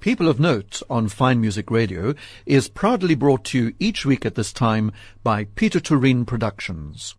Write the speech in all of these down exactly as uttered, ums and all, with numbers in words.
People of Note on Fine Music Radio is proudly brought to you each week at this time by Peter Turin Productions.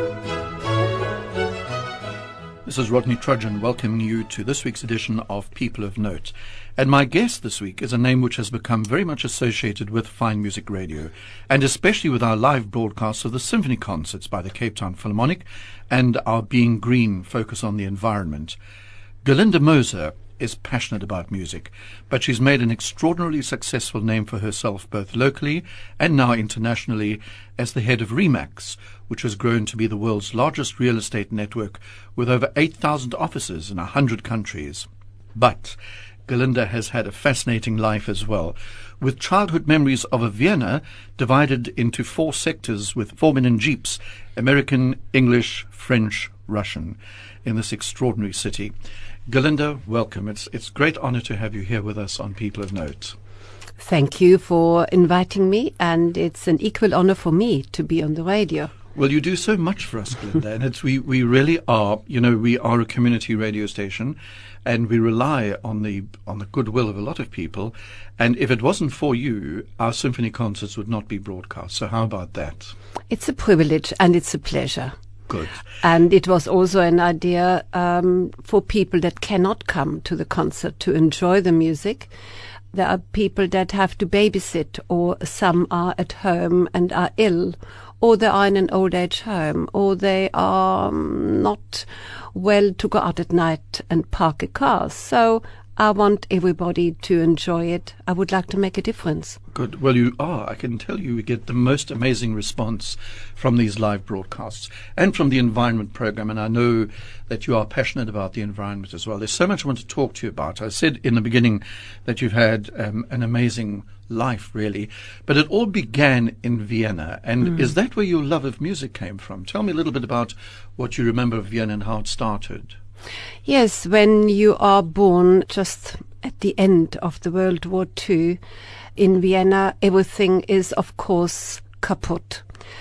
This is Rodney Trudgeon welcoming you to this week's edition of People of Note. And my guest this week is a name which has become very much associated with Fine Music Radio, and especially with our live broadcasts of the symphony concerts by the Cape Town Philharmonic and our Being Green focus on the environment. Galinda Moser is passionate about music, but she's made an extraordinarily successful name for herself both locally and now internationally as the head of Remax, which has grown to be the world's largest real estate network with over eight thousand offices in one hundred countries. But Galinda has had a fascinating life as well, with childhood memories of a Vienna divided into four sectors with four-minute jeeps, American, English, French, Russian, in this extraordinary city. Galinda, welcome. It's it's a great honor to have you here with us on People of Note. Thank you for inviting me, and it's an equal honor for me to be on the radio. Well, you do so much for us, Galinda, and it's we, we really are, you know, we are a community radio station, and we rely on the on the goodwill of a lot of people, and if it wasn't for you, our symphony concerts would not be broadcast. So how about that? It's a privilege and it's a pleasure. Good. And it was also an idea um, for people that cannot come to the concert to enjoy the music. There are people that have to babysit, or some are at home and are ill, or they are in an old age home, or they are um, not well to go out at night and park a car. So I want everybody to enjoy it. I would like to make a difference. Good. Well, you are. I can tell you we get the most amazing response from these live broadcasts and from the environment program, and I know that you are passionate about the environment as well. There's so much I want to talk to you about. I said in the beginning that you've had um, an amazing life, really, but it all began in Vienna, and mm. is that where your love of music came from? Tell me a little bit about what you remember of Vienna and how it started. Yes, when you are born just at the end of the World War Two in Vienna, everything is, of course, kaput.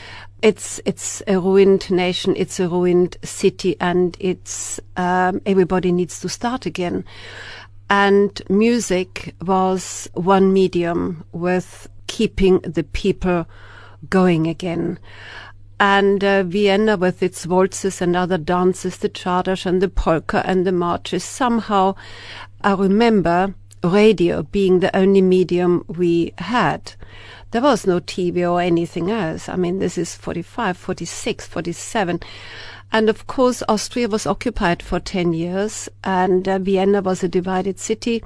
It's it's a ruined nation, it's a ruined city, and it's um, everybody needs to start again. And music was one medium with keeping the people going again. And uh, Vienna, with its waltzes and other dances, the charters and the polka and the marches, somehow I remember radio being the only medium we had. There was no T V or anything else. I mean, this is forty-five, forty-six, forty-seven. And of course, Austria was occupied for ten years, and uh, Vienna was a divided city,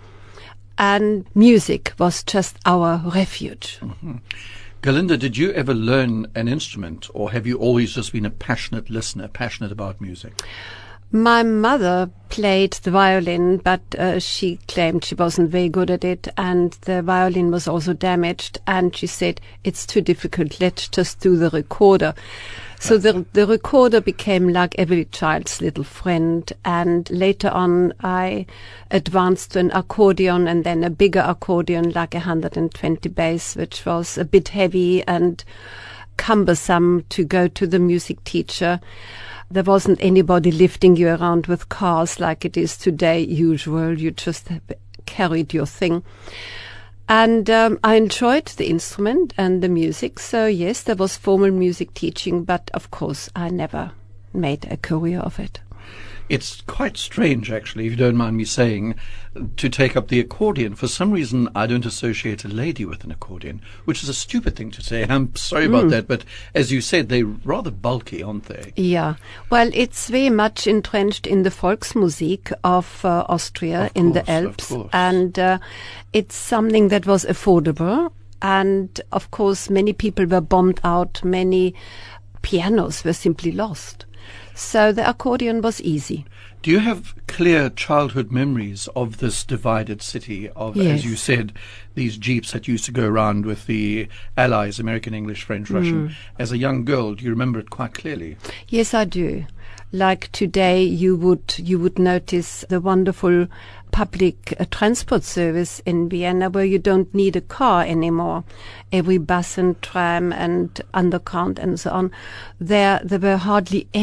and music was just our refuge. Mm-hmm. Galinda, did you ever learn an instrument, or have you always just been a passionate listener, passionate about music? My mother played the violin, but uh, she claimed she wasn't very good at it, and the violin was also damaged, and she said, it's too difficult, let's just do the recorder. So the the recorder became like every child's little friend, and later on I advanced to an accordion, and then a bigger accordion, like a one hundred twenty bass, which was a bit heavy and cumbersome to go to the music teacher. There wasn't anybody lifting you around with cars like it is today usual. You just carried your thing. And um, I enjoyed the instrument and the music. So, yes, there was formal music teaching, but, of course, I never made a career of it. It's quite strange, actually, if you don't mind me saying, to take up the accordion. For some reason, I don't associate a lady with an accordion, which is a stupid thing to say. I'm sorry about Mm. that, but as you said, they're rather bulky, aren't they? Yeah. Well, it's very much entrenched in the Volksmusik of uh, Austria, Of in the course, of Alps. course. And uh, it's something that was affordable. And, of course, many people were bombed out. Many pianos were simply lost. So the accordion was easy. Do you have clear childhood memories of this divided city, of, Yes. as you said, these jeeps that used to go around with the allies, American, English, French, Russian? As a young girl, do you remember it quite clearly? Yes, I do. Like today, you would you would notice the wonderful public uh, transport service in Vienna, where you don't need a car anymore. Every bus and tram and underground and so on, there there were hardly any cars.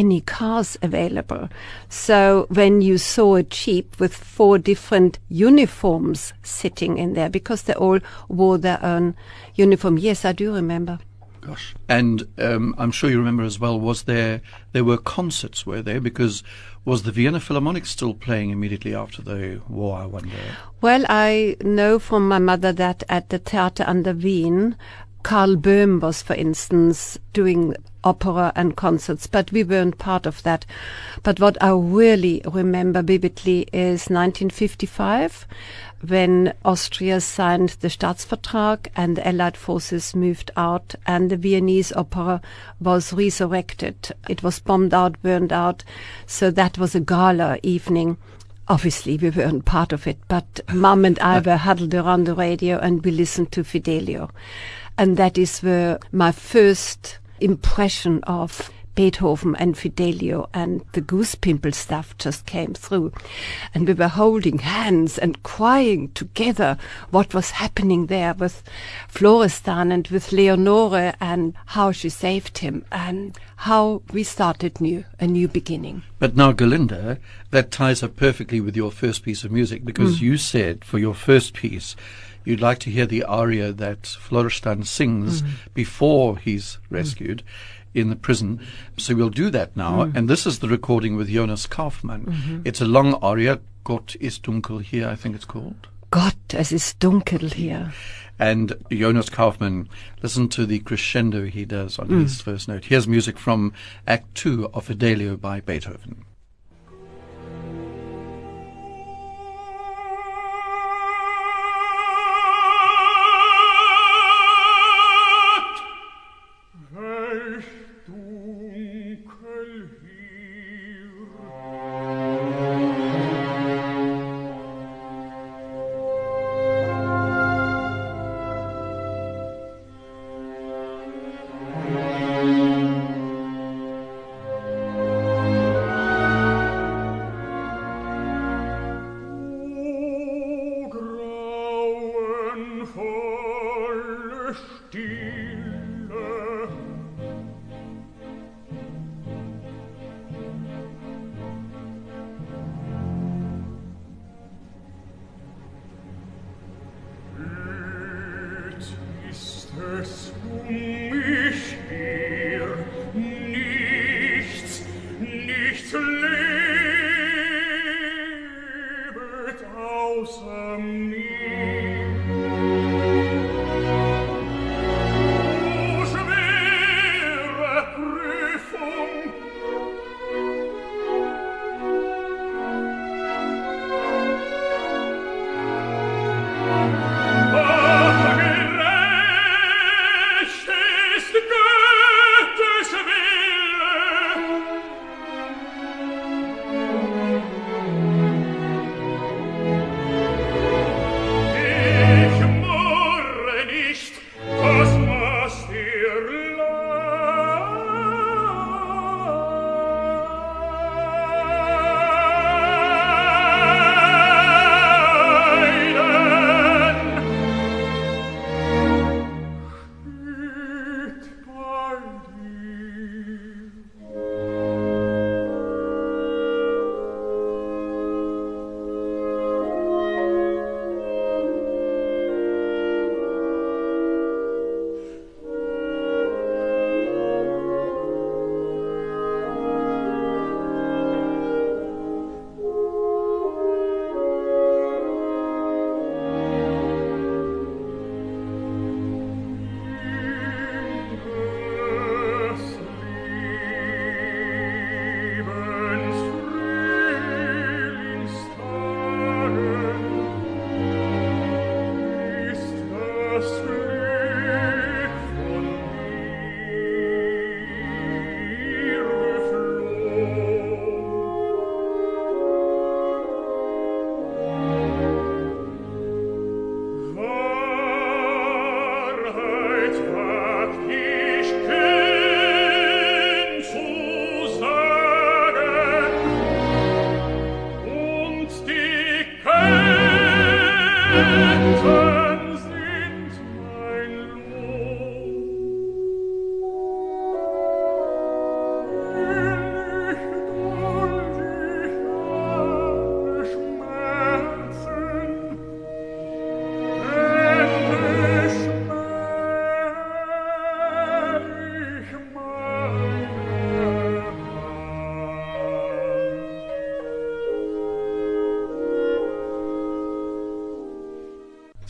cars available. So when you saw a Jeep with four different uniforms sitting in there, because they all wore their own uniform. Yes, I do remember. Gosh. And um, I'm sure you remember as well, was there, there were concerts, were there? Because was the Vienna Philharmonic still playing immediately after the war, I wonder? Well, I know from my mother that at the Theater an der Wien, Karl Böhm was, for instance, doing opera and concerts, but we weren't part of that. But what I really remember vividly is nineteen fifty-five, when Austria signed the Staatsvertrag and the Allied forces moved out and the Viennese opera was resurrected. It was bombed out, burned out, so that was a gala evening. Obviously, we weren't part of it, but Mum and I were huddled around the radio and we listened to Fidelio. And that is where my first impression of Beethoven and Fidelio and the Goose Pimple stuff just came through. And we were holding hands and crying together what was happening there with Florestan and with Leonore, and how she saved him and how we started new, a new beginning. But now, Galinda, that ties up perfectly with your first piece of music, because mm. you said for your first piece you'd like to hear the aria that Florestan sings mm. before he's rescued mm. in the prison. So we'll do that now. Mm. And this is the recording with Jonas Kaufmann. Mm-hmm. It's a long aria, Gott ist dunkel hier, I think it's called. Gott, es ist dunkel hier. And Jonas Kaufmann, listen to the crescendo he does on mm. his first note. Here's music from Act Two of Fidelio by Beethoven.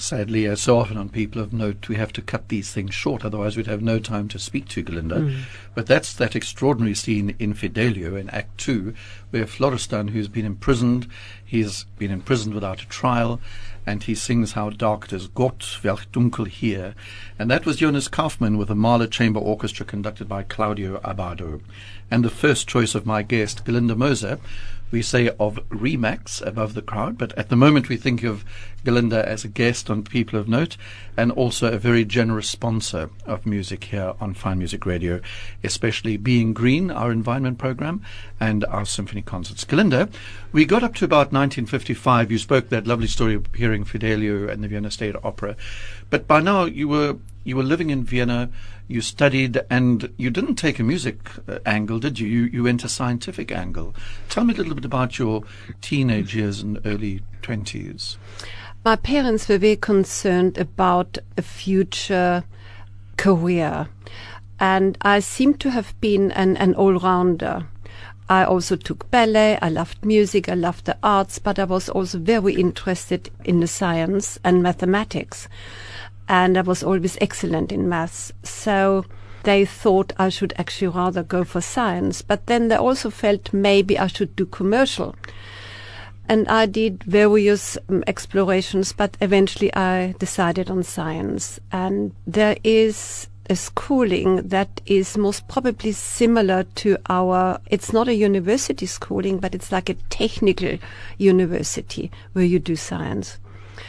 Sadly, as so often on People of Note, we have to cut these things short, otherwise we'd have no time to speak to Galinda. Mm. But that's that extraordinary scene in Fidelio in Act Two, where Florestan, who's been imprisoned, he's been imprisoned without a trial, and he sings How Dark It Is, Gott, welch dunkel hier. And that was Jonas Kaufmann with the Mahler Chamber Orchestra conducted by Claudio Abbado. And the first choice of my guest, Galinda Moser, we say of Remax, Above the Crowd, but at the moment we think of Galinda as a guest on People of Note and also a very generous sponsor of music here on Fine Music Radio, especially Being Green, our environment program, and our symphony concerts. Galinda, we got up to about nineteen fifty-five. You spoke that lovely story of hearing Fidelio and the Vienna State Opera, but by now you were you were living in Vienna. You studied, and you didn't take a music uh, angle, did you? you? You went a scientific angle. Tell me a little bit about your teenage years and early twenties. My parents were very concerned about a future career, and I seem to have been an, an all-rounder. I also took ballet, I loved music, I loved the arts, but I was also very interested in the science and mathematics. And I was always excellent in maths. So they thought I should actually rather go for science. But then they also felt maybe I should do commercial. And I did various um, explorations, but eventually I decided on science. And there is a schooling that is most probably similar to our, it's not a university schooling, but it's like a technical university where you do science.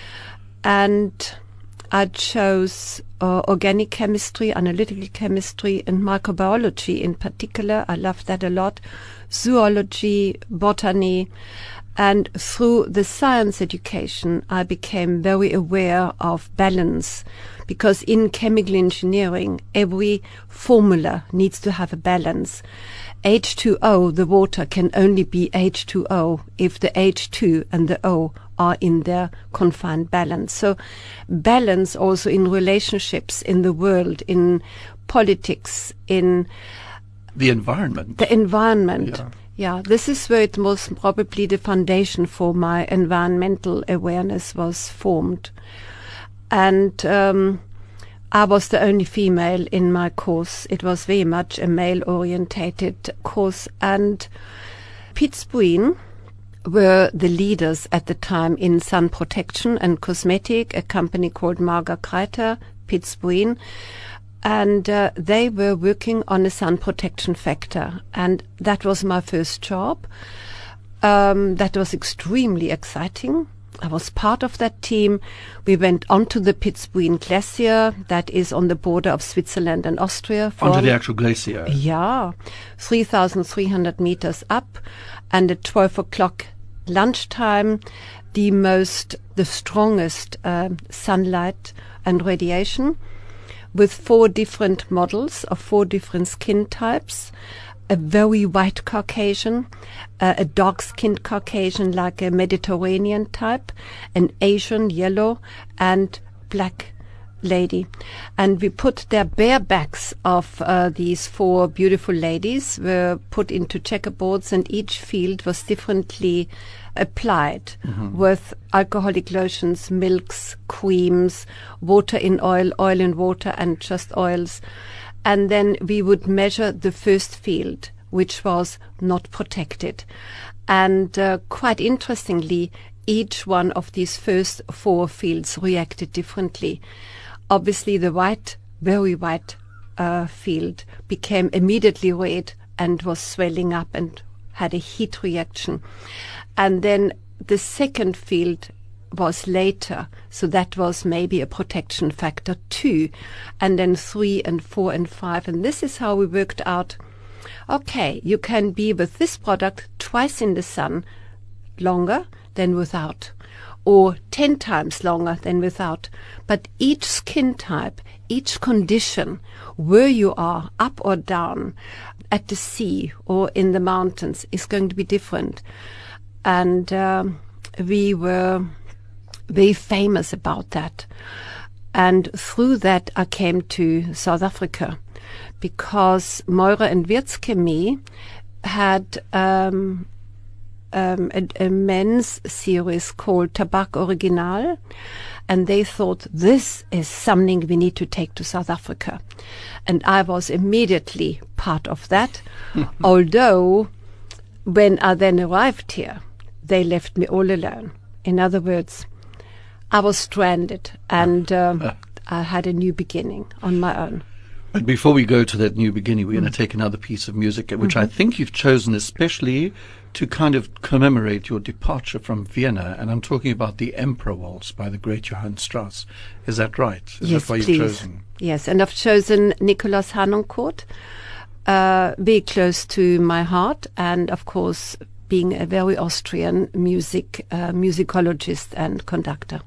And I chose uh, organic chemistry, analytical chemistry, and microbiology in particular. I loved that a lot. Zoology, botany. And through the science education, I became very aware of balance, because in chemical engineering, every formula needs to have a balance. H two O, the water, can only be H two O if the H two and the O are in their confined balance. So balance also in relationships in the world, in politics, in the environment. The environment. Yeah. Yeah, this is where it most probably the foundation for my environmental awareness was formed. And um, I was the only female in my course. It was very much a male-orientated course. And Piet Bouin were the leaders at the time in sun protection and cosmetic, a company called Marga Kreiter, Piet Bouin. And uh, they were working on a sun protection factor. And that was my first job. Um, that was extremely exciting. I was part of that team. We went onto the Piet Bouin Glacier, that is on the border of Switzerland and Austria. Onto the actual glacier? Yeah, three thousand three hundred meters up. And at twelve o'clock lunchtime, the most, the strongest uh, sunlight and radiation, with four different models of four different skin types. A very white Caucasian, uh, a dark-skinned Caucasian like a Mediterranean type, an Asian yellow, and black lady. And we put their bare backs of uh, these four beautiful ladies were put into checkerboards, and each field was differently applied mm-hmm. with alcoholic lotions, milks, creams, water in oil, oil in water, and just oils. And then we would measure the first field, which was not protected. And uh, quite interestingly, each one of these first four fields reacted differently. Obviously, the white, very white uh, field became immediately red and was swelling up and had a heat reaction. And then the second field was later, so that was maybe a protection factor two, and then three and four and five. And this is how we worked out, okay, you can be with this product twice in the sun longer than without, or ten times longer than without. But each skin type, each condition, where you are, up or down, at the sea or in the mountains, is going to be different. And um, we were very famous about that. And through that, I came to South Africa, because Meurer and Wirtz Chemie had um, um, a, a men's series called Tabak Original, and they thought this is something we need to take to South Africa. And I was immediately part of that, although when I then arrived here, they left me all alone. In other words, I was stranded, and um, I had a new beginning on my own. But before we go to that new beginning, we're mm. going to take another piece of music, which mm-hmm. I think you've chosen especially to kind of commemorate your departure from Vienna. And I'm talking about the Emperor Waltz by the great Johann Strauss. Is that right? Is yes, that why please. You've chosen? Yes, and I've chosen Nikolaus Harnoncourt, uh, very close to my heart, and of course, being a very Austrian music uh, musicologist and conductor.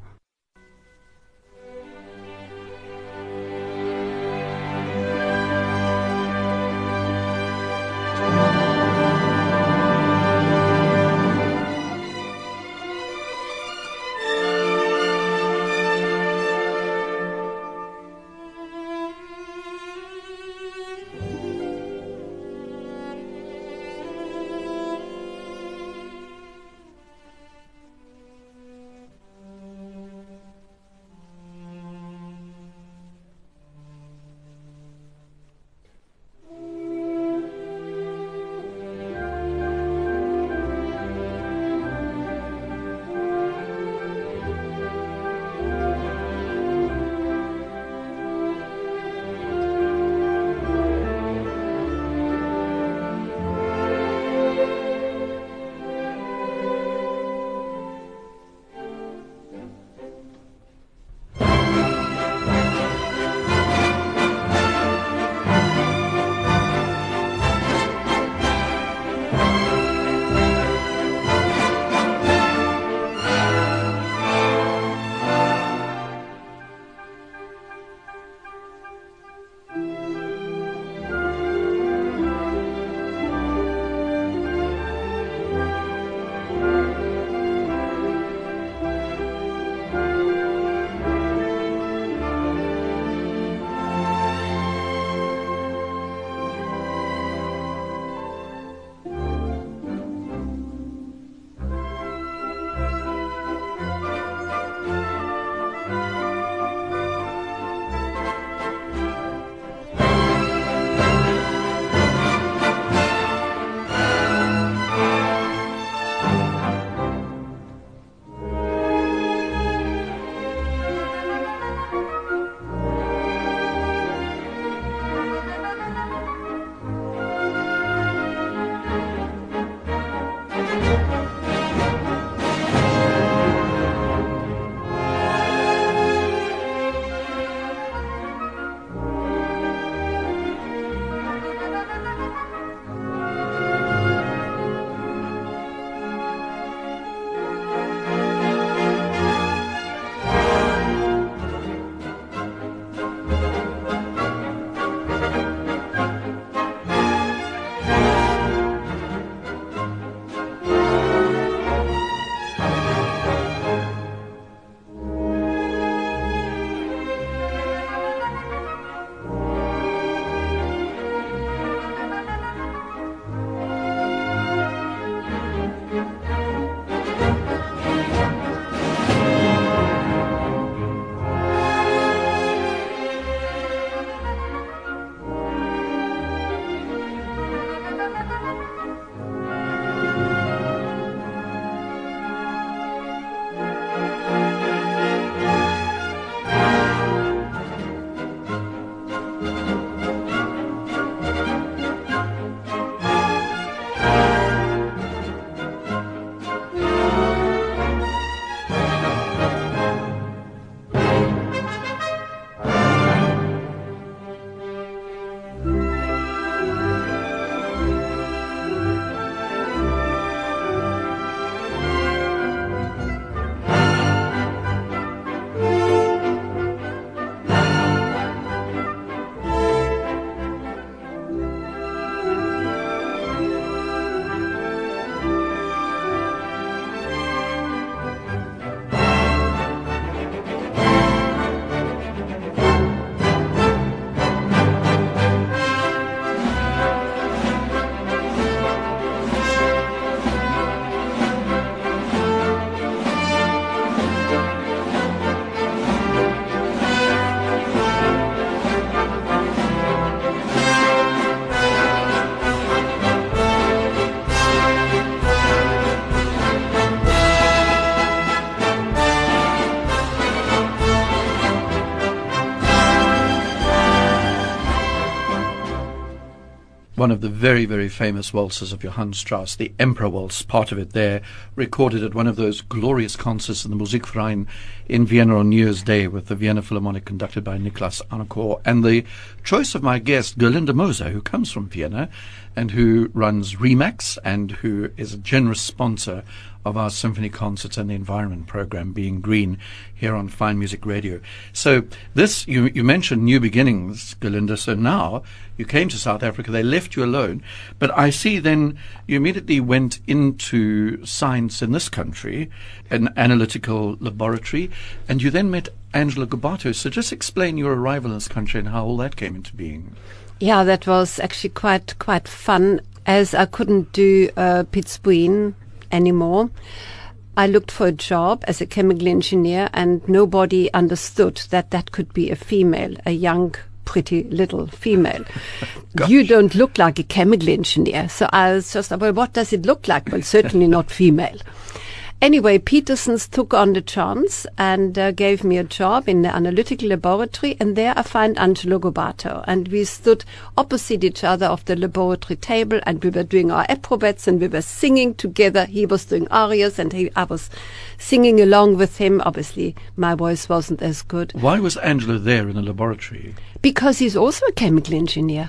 one of the very, very famous waltzes of Johann Strauss, the Emperor Waltz, part of it there, recorded at one of those glorious concerts in the Musikverein in Vienna on New Year's Day with the Vienna Philharmonic conducted by Niklas Arnaucourt. And the choice of my guest, Gerlinde Moser, who comes from Vienna and who runs Remax and who is a generous sponsor of our symphony concerts and the environment program, Being Green, here on Fine Music Radio. So this, you, you mentioned new beginnings, Gerlinde. So now you came to South Africa. They left you alone. But I see then you immediately went into science in this country, an analytical laboratory, and you then met Angelo Gubbato. So just explain your arrival in this country and how all that came into being. Yeah, that was actually quite quite fun, as I couldn't do uh, Pitzbuin anymore. I looked for a job as a chemical engineer, and nobody understood that that could be a female, a young, pretty little female. You don't look like a chemical engineer. So I was just, well, what does it look like? Well, certainly not female. Anyway, Peterson's took on the chance and uh, gave me a job in the analytical laboratory, and there I found Angelo Gubbato. And we stood opposite each other of the laboratory table, and we were doing our eprouvettes, and we were singing together. He was doing arias, and he, I was singing along with him. Obviously, my voice wasn't as good. Why was Angelo there in the laboratory? Because he's also a chemical engineer.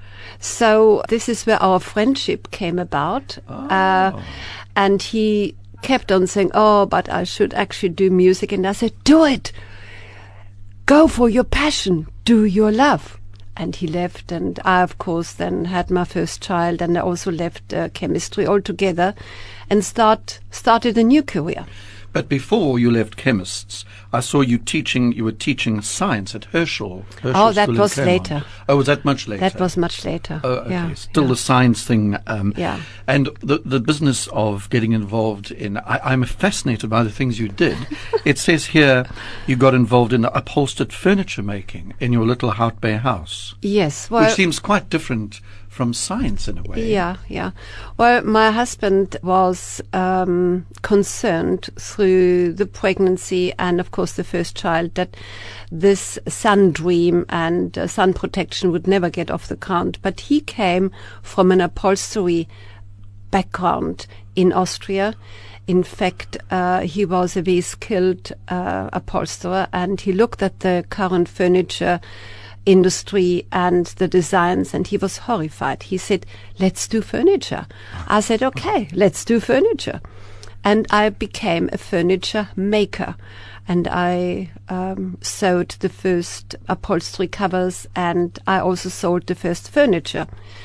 So this is where our friendship came about. Oh. Uh, and he kept on saying, oh, but I should actually do music. And I said, do it. Go for your passion. Do your love. And he left. And I, of course, then had my first child. And I also left uh, chemistry altogether and start started a new career. But before you left chemists, I saw you teaching, you were teaching science at Herschel. Herschel Oh, that School was in Claremont. later. Oh, was that much later? That was much later. Oh, okay. Yeah, Still yeah. the science thing. Um, Yeah. And the the business of getting involved in, I, I'm fascinated by the things you did. It says here you got involved in upholstered furniture making in your little Hout Bay house, Yes. Well, which seems quite different from science in a way. Yeah, yeah. Well, my husband was um, concerned through the pregnancy and, of course, the first child that this sun dream and uh, sun protection would never get off the ground. But he came from an upholstery background in Austria. In fact, uh, he was a very skilled uh, upholsterer, and he looked at the current furniture industry and the designs, and he was horrified. He said, let's do furniture. I said, okay, let's do furniture. And I became a furniture maker, and I um, sewed the first upholstery covers, and I also sold the first furniture.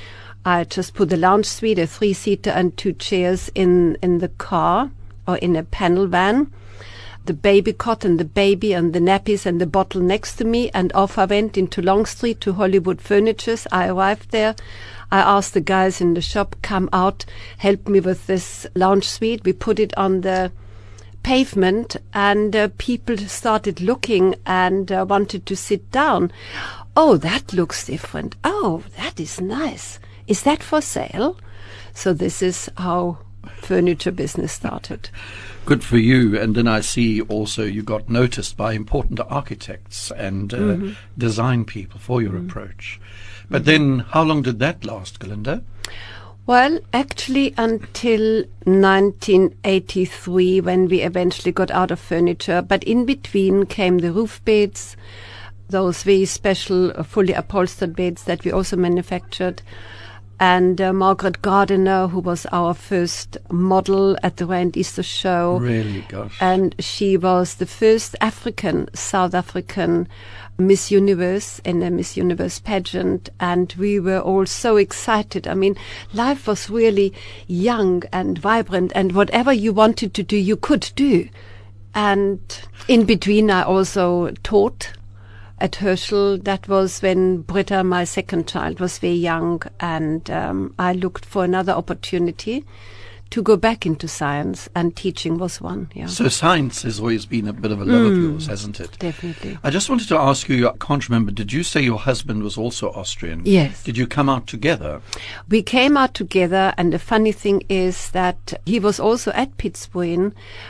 I just put a lounge suite, a three-seater and two chairs in, in the car or in a panel van, the baby cot and the baby and the nappies and the bottle next to me, and off I went into Long Street to Hollywood Furnitures. I arrived there. I asked the guys in the shop, come out, help me with this lounge suite. We put it on the pavement, and uh, people started looking and uh, wanted to sit down. Oh, that looks different. Oh, that is nice. Is that for sale? So this is how furniture business started. Good for you. And then I see also you got noticed by important architects and uh, mm-hmm. design people for your mm-hmm. approach. But mm-hmm. then how long did that last, Gerlinde? Well, actually until nineteen eighty-three, when we eventually got out of furniture. But in between came the roof beds, those very special uh, fully upholstered beds that we also manufactured. And uh, Margaret Gardiner, who was our first model at the Rand Easter Show. Really, gosh. And she was the first African, South African Miss Universe in a Miss Universe pageant. And we were all so excited. I mean, life was really young and vibrant, and whatever you wanted to do, you could do. And in between, I also taught at Herschel. That was when Britta, my second child, was very young, and um, I looked for another opportunity to go back into science, and teaching was one. Yeah. So science has always been a bit of a love mm, of yours, hasn't it? Definitely. I just wanted to ask you, I can't remember, did you say your husband was also Austrian? Yes. Did you come out together? We came out together, and the funny thing is that he was also at Pitzbuin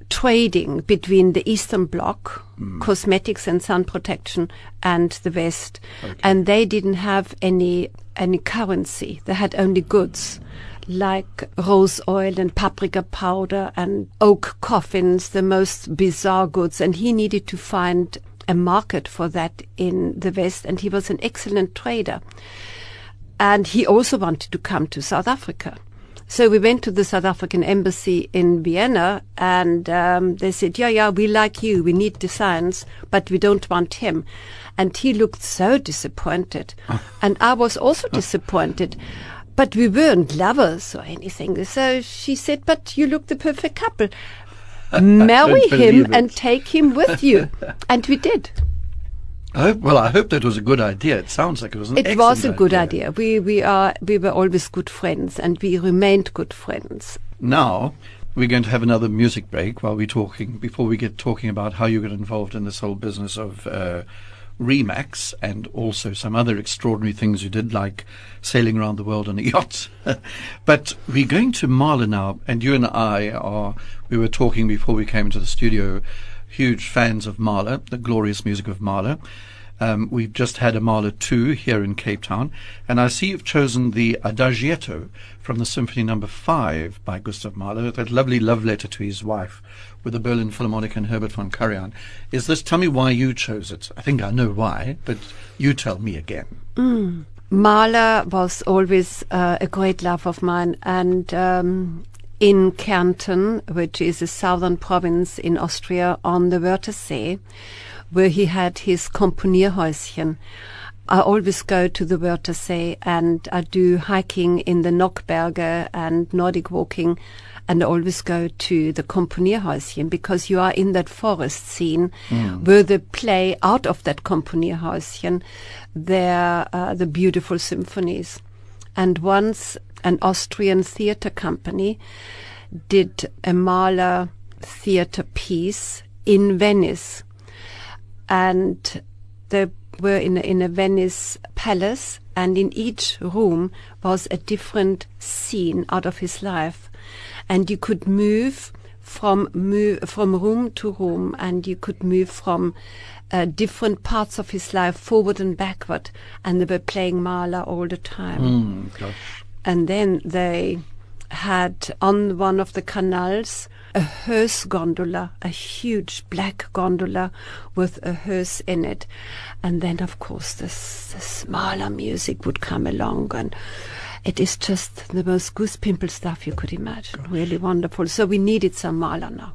trading between the Eastern Bloc, Mm. cosmetics and sun protection, and the West. Okay. And they didn't have any any currency. They had only goods like rose oil and paprika powder and oak coffins, the most bizarre goods. And he needed to find a market for that in the West, and he was an excellent trader. And he also wanted to come to South Africa. So we went to the South African embassy in Vienna, and um, they said, yeah, yeah, we like you, we need designs, but we don't want him. And he looked so disappointed. And I was also disappointed. But we weren't lovers or anything. So she said, but you look the perfect couple. Marry him it. and take him with you. And we did. I hope, well, I hope that was a good idea. It sounds like it was an It excellent was a good idea. idea. We we are we were always good friends, and we remained good friends. Now, we're going to have another music break while we're talking, before we get talking about how you got involved in this whole business of uh, Remax and also some other extraordinary things you did, like sailing around the world on a yacht. But we're going to Mahler now, and you and I are, we were talking before we came into the studio, huge fans of Mahler, the glorious music of Mahler. Um, we've just had a Mahler two here in Cape Town, and I see you've chosen the Adagietto from the Symphony Number Five by Gustav Mahler, that lovely love letter to his wife with the Berlin Philharmonic and Herbert von Karajan. Is this, tell me why you chose it. I think I know why, but you tell me again. Mm. Mahler was always uh, a great love of mine, and um, in Kärnten, which is a southern province in Austria on the Wörthersee, where he had his Komponierhäuschen, I always go to the Wörthersee, and I do hiking in the Nockberge and Nordic walking, and I always go to the Komponierhäuschen, because you are in that forest scene Mm. where they play out of that Komponierhäuschen their uh, the beautiful symphonies. And once an Austrian theater company did a Mahler theater piece in Venice, and they were in a, in a Venice palace, and in each room was a different scene out of his life, and you could move from move from room to room, and you could move from uh, different parts of his life forward and backward, and they were playing Mahler all the time. Mm, gosh. And then they had on one of the canals a hearse gondola, a huge black gondola with a hearse in it. And then, of course, this, this Mahler music would come along, and it is just the most goose-pimple stuff you could imagine. Gosh. Really wonderful. So we needed some Mahler now.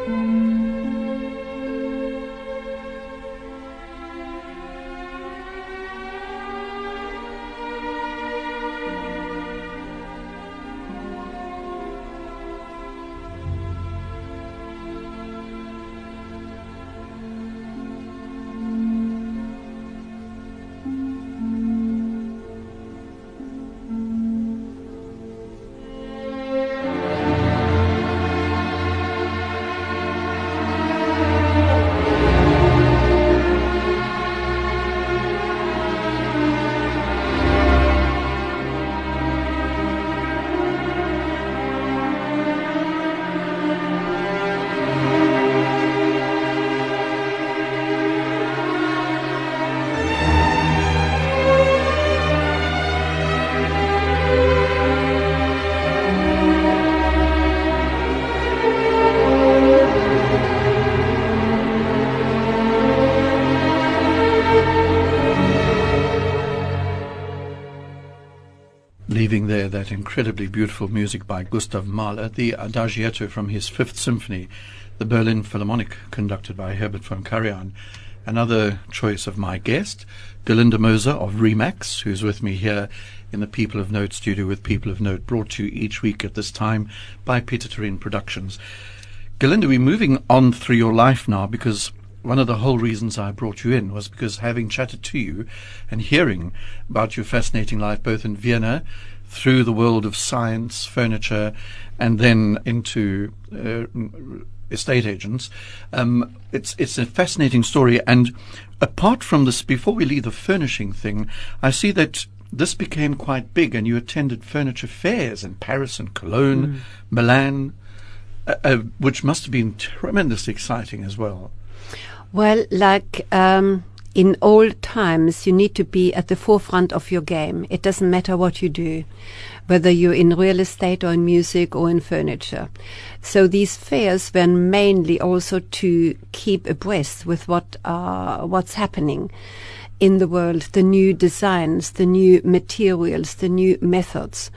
Leaving there that incredibly beautiful music by Gustav Mahler, the Adagietto from his Fifth Symphony, the Berlin Philharmonic, conducted by Herbert von Karajan. Another choice of my guest, Galinda Moser of Remax, who's with me here in the People of Note studio with People of Note, brought to you each week at this time by Peter Turin Productions. Galinda, we're moving on through your life now, because one of the whole reasons I brought you in was because, having chatted to you and hearing about your fascinating life both in Vienna, through the world of science, furniture, and then into uh, estate agents, um, it's it's a fascinating story. And apart from this, before we leave the furnishing thing, I see that this became quite big, and you attended furniture fairs in Paris and Cologne, mm. Milan, uh, uh, which must have been tremendously exciting as well. Well, like um, in old times, you need to be at the forefront of your game. It doesn't matter what you do, whether you're in real estate or in music or in furniture. So these fairs were mainly also to keep abreast with what uh, what's happening in the world, the new designs, the new materials, the new methods.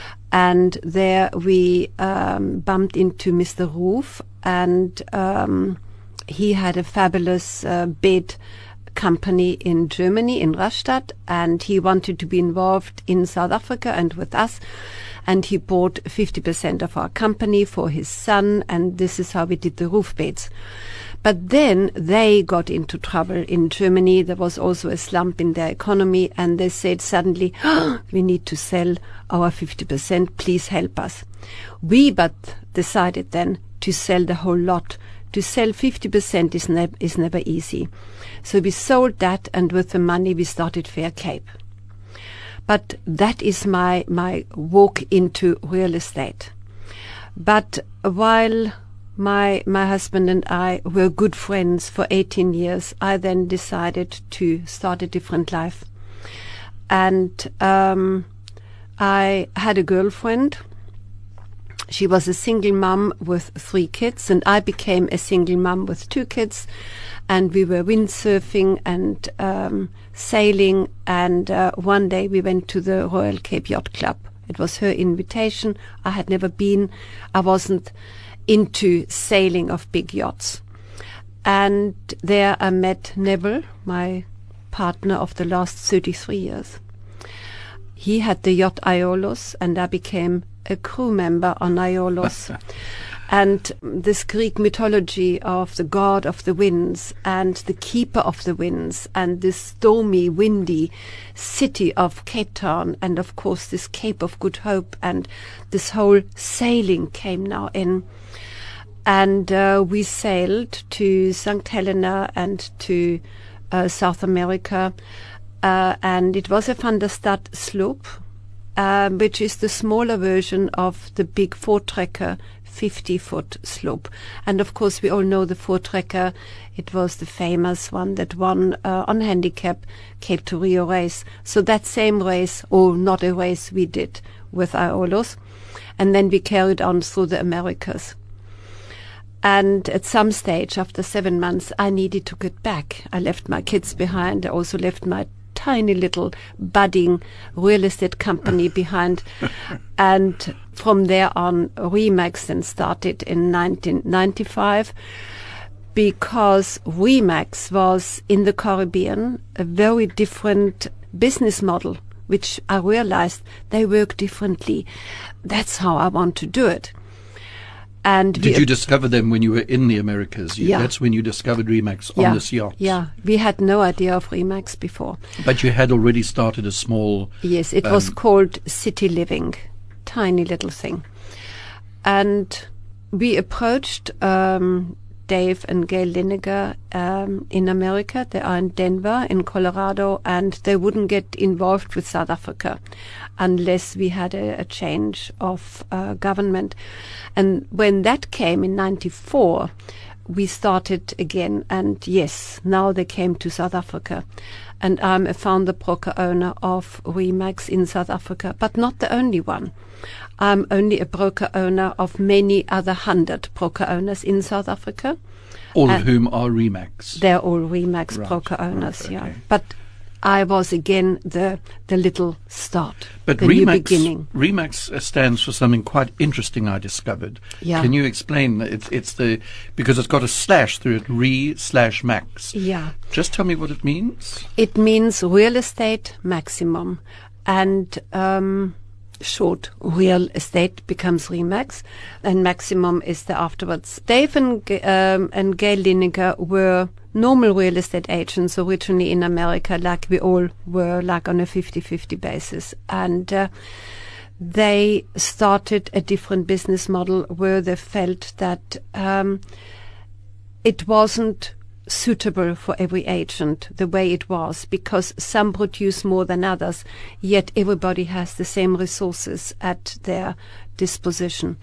And there we um, bumped into Mister Ruf, and um, he had a fabulous uh, bed company in Germany, in Rastatt, and he wanted to be involved in South Africa and with us. And he bought fifty percent of our company for his son, and this is how we did the roof beds. But then they got into trouble in Germany. There was also a slump in their economy, and they said suddenly, oh, we need to sell our fifty percent, please help us. We but decided then to sell the whole lot. To sell fifty percent is, ne- is never easy. So we sold that, and with the money we started Fair Cape. But that is my, my walk into real estate. But while my, my husband and I were good friends for eighteen years, I then decided to start a different life. And um, I had a girlfriend. She was a single mom with three kids, and I became a single mom with two kids. And we were windsurfing and um, sailing, and uh, one day we went to the Royal Cape Yacht Club. It was her invitation. I had never been. I wasn't into sailing of big yachts. And there I met Neville, my partner of the last thirty-three years. He had the yacht Aiolos, and I became a crew member on Aiolos. And this Greek mythology of the god of the winds and the keeper of the winds and this stormy, windy city of Cape Town, and of course this Cape of Good Hope, and this whole sailing came now in. And uh, we sailed to Saint Helena and to uh, South America, uh, and it was a Van der Stad sloop, uh, which is the smaller version of the big four-trekker fifty-foot slope. And of course we all know the four-trekker. It was the famous one that won uh, on handicap Cape to Rio race. So that same race, or not a race, we did with Aiolos. And then we carried on through the Americas. And at some stage, after seven months, I needed to get back. I left my kids behind. I also left my tiny little budding real estate company behind. And from there on, Remax then started in nineteen ninety-five, because Remax was in the Caribbean a very different business model, which I realized they work differently. That's how I want to do it. And did you discover them when you were in the Americas? You, yeah. That's when you discovered Remax on yeah. this yacht. Yeah, we had no idea of Remax before. But you had already started a small... Yes, it um, was called City Living, tiny little thing. And we approached um, Dave and Gail Lineker um, in America. They are in Denver, in Colorado, and they wouldn't get involved with South Africa unless we had a, a change of uh, government. And when that came in ninety-four, we started again. And yes, now they came to South Africa. And I'm a founder broker owner of Remax in South Africa, but not the only one. I'm only a broker owner of many other hundred broker owners in South Africa. All of whom are Remax. They're all Remax right. broker owners, right, okay. yeah. But I was again the the little start, but the Remax, new beginning. Remax stands for something quite interesting I discovered. Yeah. Can you explain? It's it's the because it's got a slash through it, re slash max. Yeah. Just tell me what it means. It means real estate maximum, and um, short real estate becomes Remax, and maximum is the afterwards. Dave and um, and Gail Lineker were normal real estate agents originally in America, like we all were, like on a fifty-fifty basis. And uh, they started a different business model where they felt that um, it wasn't suitable for every agent the way it was, because some produce more than others, yet everybody has the same resources at their disposition.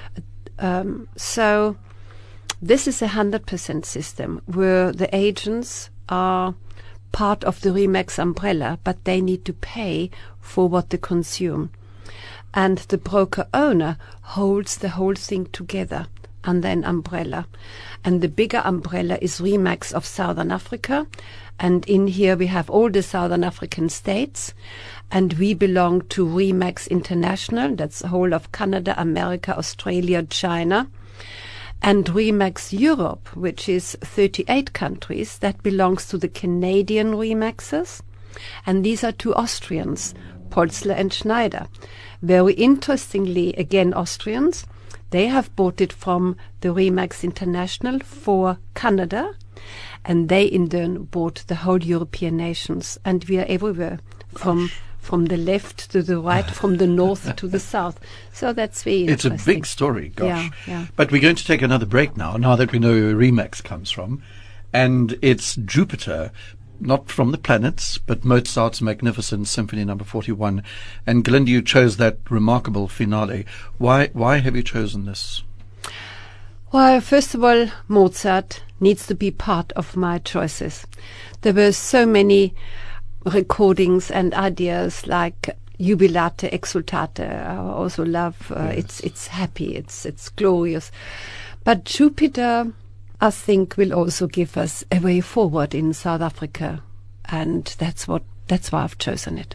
Um, so this is a one hundred percent system where the agents are part of the Remax umbrella, but they need to pay for what they consume. And the broker owner holds the whole thing together under an umbrella. And the bigger umbrella is Remax of Southern Africa. And in here we have all the Southern African states. And we belong to Remax International. That's the whole of Canada, America, Australia, China. And Remax Europe, which is thirty-eight countries, that belongs to the Canadian Remaxes. And these are two Austrians, Polzler and Schneider. Very interestingly, again, Austrians, they have bought it from the Remax International for Canada, and they in turn bought the whole European nations. And we are everywhere, from Gosh. from the left to the right, from the north to the south. So that's very interesting. It's a big story, gosh. Yeah, yeah. But we're going to take another break now, now that we know where Remax comes from. And it's Jupiter, not from the planets, but Mozart's magnificent Symphony Number forty-one. And Glenda, you chose that remarkable finale. Why, why have you chosen this? Well, first of all, Mozart needs to be part of my choices. There were so many recordings and ideas like Jubilate, Exultate. I also love. Uh, yes. It's it's happy. It's it's glorious. But Jupiter, I think, will also give us a way forward in South Africa, and that's what that's why I've chosen it.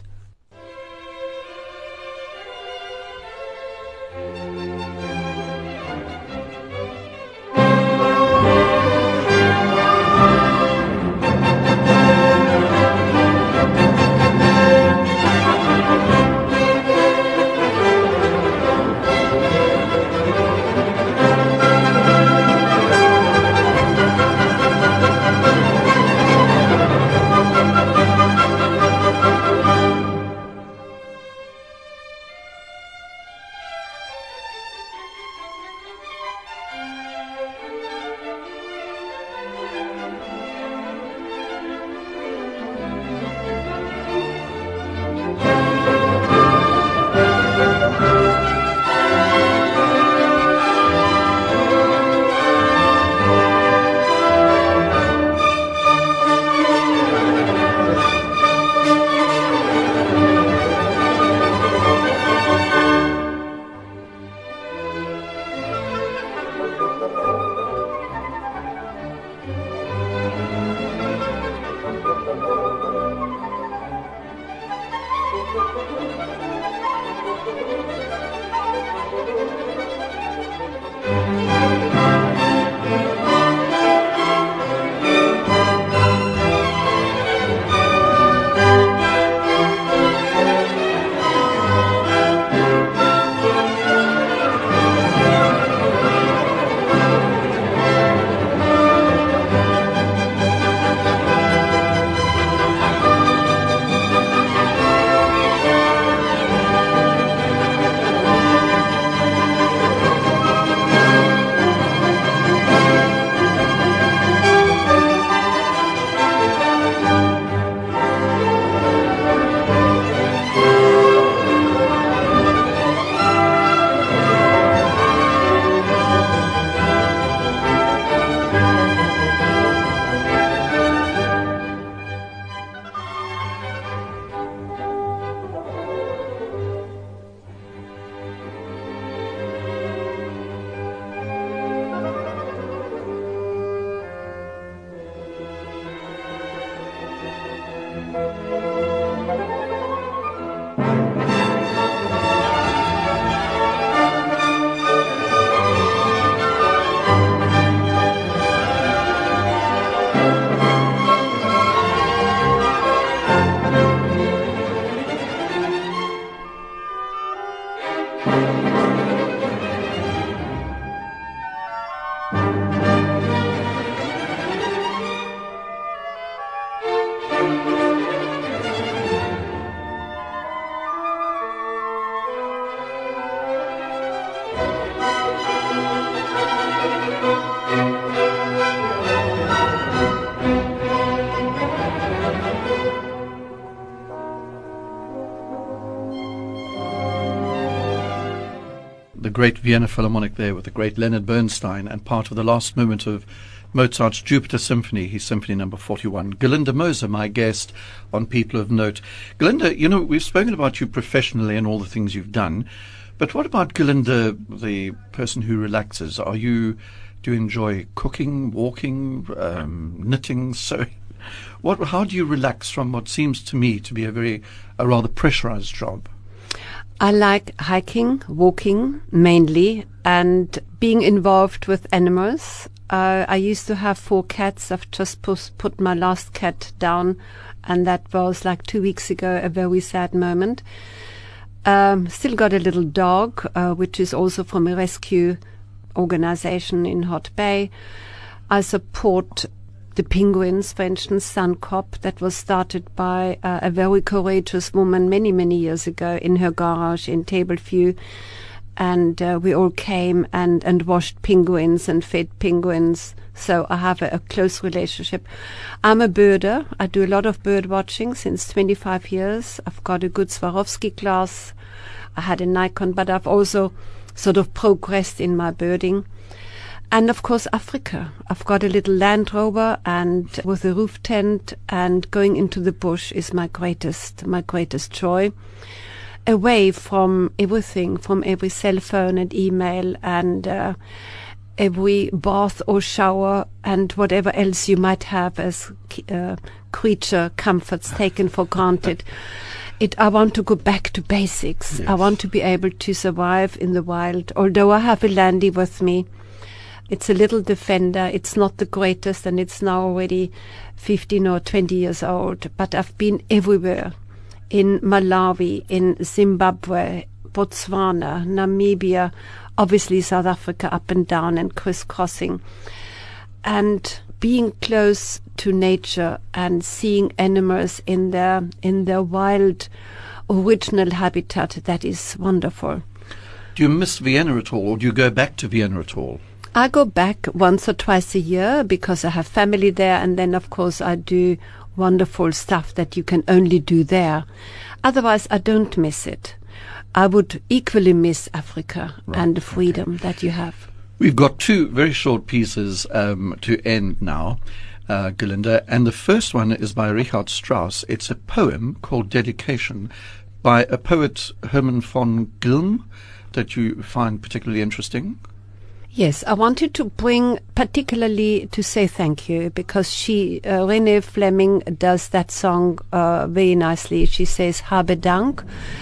great Vienna Philharmonic there with the great Leonard Bernstein and part of the last movement of Mozart's Jupiter Symphony, his Symphony number forty-one. Galinda Moser, my guest on People of Note. Galinda, you know, we've spoken about you professionally and all the things you've done, but what about Galinda, the person who relaxes? Are you, do you enjoy cooking, walking, um, knitting, sewing? What, how do you relax from what seems to me to be a very, a rather pressurized job? I like hiking, walking mainly, and being involved with animals. Uh, I used to have four cats. I've just put, put my last cat down, and that was like two weeks ago, a very sad moment. Um, still got a little dog, uh, which is also from a rescue organization in Hot Bay. I support the penguins, for instance, Suncop, that was started by uh, a very courageous woman many, many years ago in her garage in Tableview. And uh, we all came and, and washed penguins and fed penguins. So I have a, a close relationship. I'm a birder. I do a lot of bird watching since twenty-five years. I've got a good Swarovski class. I had a Nikon, but I've also sort of progressed in my birding. And of course, Africa. I've got a little Land Rover and with a roof tent, and going into the bush is my greatest, my greatest joy. Away from everything, from every cell phone and email and uh, every bath or shower and whatever else you might have as uh, creature comforts taken for granted. It, I want to go back to basics. Yes. I want to be able to survive in the wild. Although I have a Landy with me, it's a little Defender. It's not the greatest, and it's now already fifteen or twenty years old. But I've been everywhere. In Malawi, in Zimbabwe, Botswana, Namibia, obviously South Africa, up and down and crisscrossing. And being close to nature and seeing animals in their in their wild, original habitat, that is wonderful. Do you miss Vienna at all, or do you go back to Vienna at all? I go back once or twice a year because I have family there, and then of course I do wonderful stuff that you can only do there. Otherwise, I don't miss it. I would equally miss Africa right, and the freedom okay. that you have. We've got two very short pieces um, to end now, uh, Galinda, and the first one is by Richard Strauss. It's a poem called Dedication by a poet, Herman von Gilm, that you find particularly interesting. Yes, I wanted to bring particularly to say thank you, because she, uh, Renee Fleming, does that song uh, very nicely. She says, Habe Dank.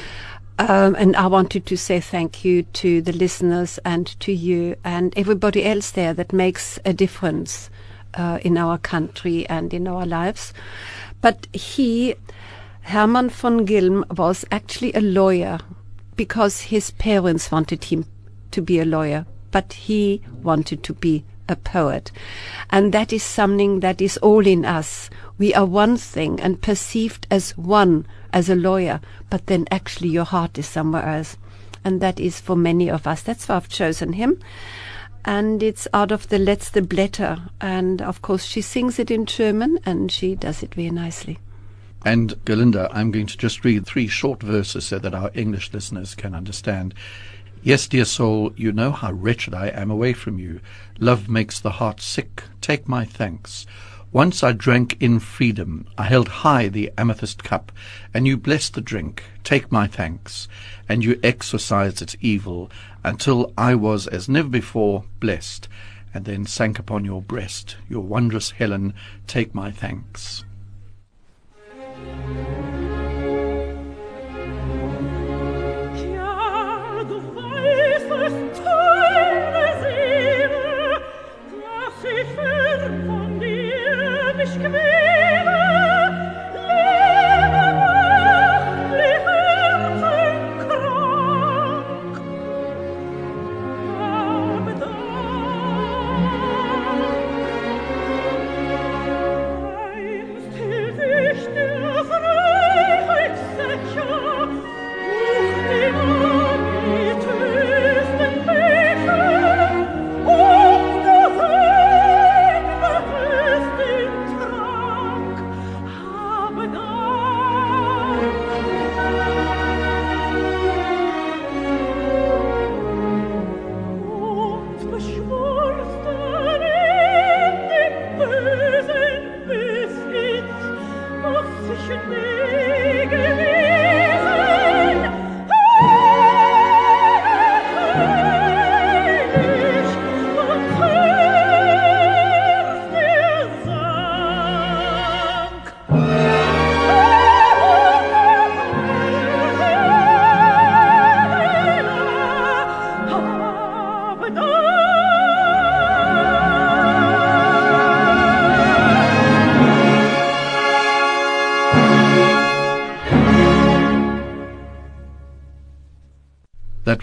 Um, and I wanted to say thank you to the listeners and to you and everybody else there that makes a difference uh, in our country and in our lives. But he, Herman von Gilm, was actually a lawyer because his parents wanted him to be a lawyer. But he wanted to be a poet. And that is something that is all in us. We are one thing and perceived as one, as a lawyer, but then actually your heart is somewhere else. And that is for many of us. That's why I've chosen him. And it's out of the Letzte Blätter. And of course she sings it in German, and she does it very nicely. And Galinda, I'm going to just read three short verses so that our English listeners can understand. Yes, dear soul, you know how wretched I am away from you. Love makes the heart sick. Take my thanks. Once I drank in freedom. I held high the amethyst cup, and you blessed the drink. Take my thanks. And you exorcised its evil, until I was as never before blessed, and then sank upon your breast. Your wondrous Helen, take my thanks. Freude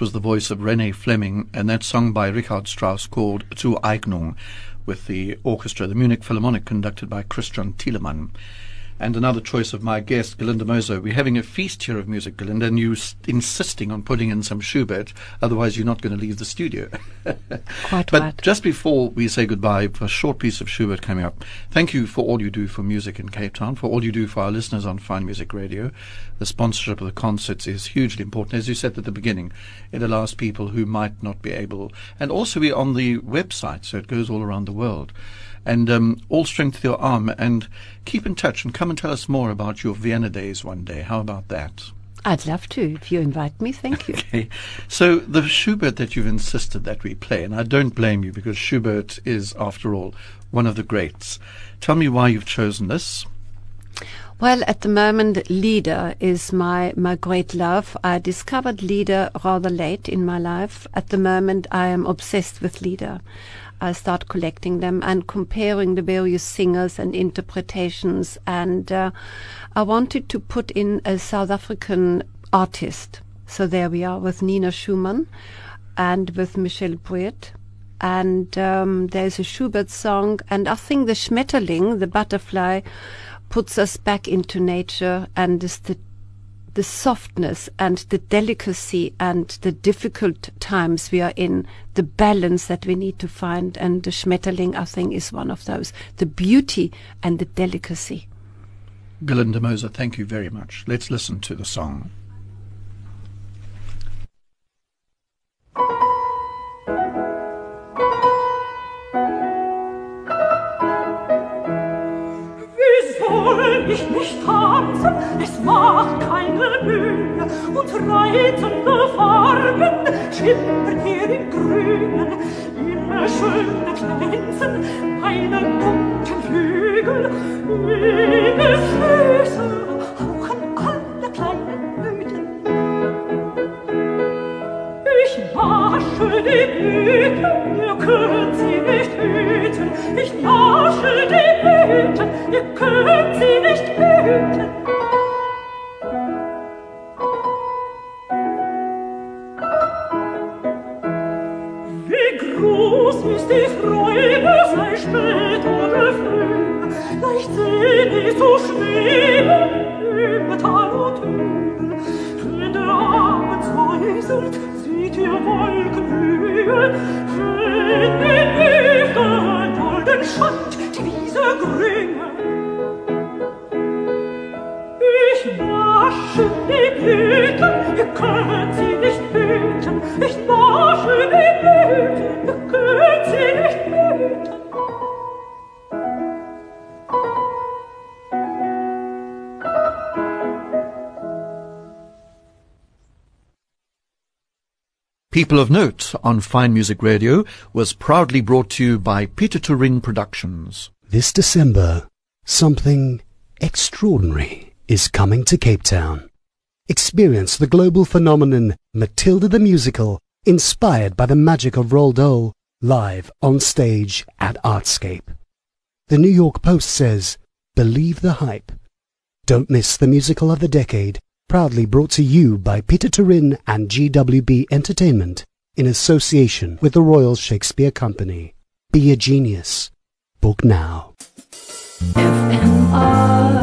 was the voice of René Fleming, and that song by Richard Strauss called Zur Eignung, with the orchestra, the Munich Philharmonic, conducted by Christian Thielemann. And another choice of my guest, Galinda Moser. We're having a feast here of music, Galinda, and you're insisting on putting in some Schubert, otherwise you're not going to leave the studio. Quite but right. Just before we say goodbye, for a short piece of Schubert coming up, thank you for all you do for music in Cape Town, for all you do for our listeners on Fine Music Radio. The sponsorship of the concerts is hugely important. As you said at the beginning, it allows people who might not be able, and also we're on the website, so it goes all around the world. And um, all strength to your arm, and keep in touch and come and tell us more about your Vienna days one day. How about that? I'd love to, if you invite me. Thank you. Okay. So the Schubert that you've insisted that we play, and I don't blame you because Schubert is, after all, one of the greats. Tell me why you've chosen this. Well, at the moment, Lieder is my, my great love. I discovered Lieder rather late in my life. At the moment, I am obsessed with Lieder. I start collecting them and comparing the various singers and interpretations. And uh, I wanted to put in a South African artist. So there we are with Nina Schumann and with Michel Bruet. And um, there's a Schubert song. And I think the Schmetterling, the butterfly, puts us back into nature and is the the softness and the delicacy and the difficult times we are in, the balance that we need to find. And the Schmetterling, I think, is one of those. The beauty and the delicacy. Galinda Moser, thank you very much. Let's listen to the song. Ich nicht tanzen, es macht keine Mühe, und reizende Farben schimmern hier im Grünen. Immer schöne glänzen meine bunten Flügel, meine Füße hauchen alle kleinen Blüten. Ich wasche die Blüten, ihr könnt sie nicht hüten. Ich wasche die Blüten, ihr könnt sie nicht hüten. Wie groß ist die Freude, sei spät oder früh, leicht selig so schweben über Tal und Hügel. Wenn der Abend säuselt, sieht ihr Wolken blühen, wenn die Lüfte golden Schand die Wiese grünen. Ich wasche die Blüten, ihr könnt sie nicht hüten. Ich wasche die Blüten, ihr könnt sie nicht hüten. People of Note on Fine Music Radio was proudly brought to you by Peter Turin Productions. This December, something extraordinary is coming to Cape Town. Experience the global phenomenon Matilda the Musical, inspired by the magic of Roald Dahl, live on stage at Artscape. The New York Post says, believe the hype. Don't miss the musical of the decade, proudly brought to you by Peter Turin and G W B Entertainment in association with the Royal Shakespeare Company. Be a genius. Book now. F M R